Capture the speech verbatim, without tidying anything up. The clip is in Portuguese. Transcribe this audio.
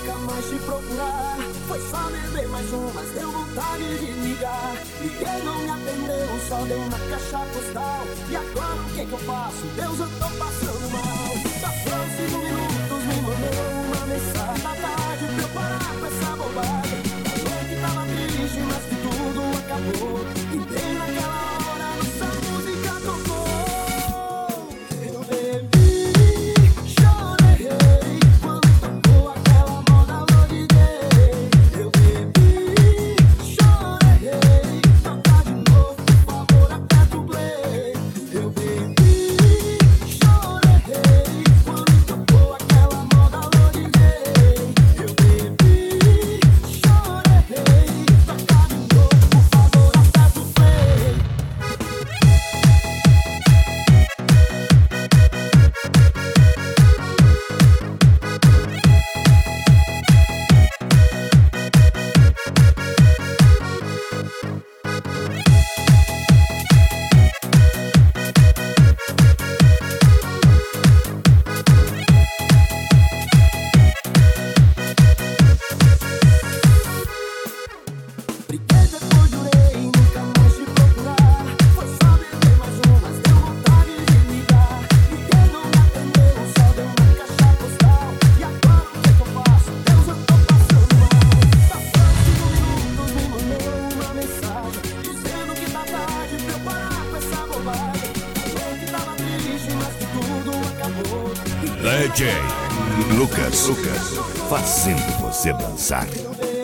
nunca mais te procurar. Foi só beber mais um, mas deu vontade de ligar. Liguei, não me atendeu, só deu na caixa postal. E agora o que que eu faço? Deus, eu tô passando mal. Passou cinco minutos, me mandou uma mensagem da tarde pra eu parar com essa bobagem. Falou que tava triste, mas que tudo acabou. E bem naquela hora nossa música tocou. Eu bebi, chorei quando tocou aquela moda Lodi Gay. Eu bebi, chorei, toca de novo, por favor, aperta o play. Eu bebi, chorei quando tocou aquela moda Lodi Gay. Eu bebi, chorei, toca de novo, por favor, aperta o play. Briguei, depois jurei nunca mais te procurar. Foi só beber mais um, mas deu vontade de ligar. Liguei, não me atendeu, só deu na caixa postal. E agora o que que eu faço? Deus, eu tô passando mal. Passou cinco minutos, me mandou uma mensagem dizendo que tá tarde pra eu parar com essa bobagem. Falou que tava triste, mas que tudo acabou. D J Lucas, Lucas, fazendo você dançar.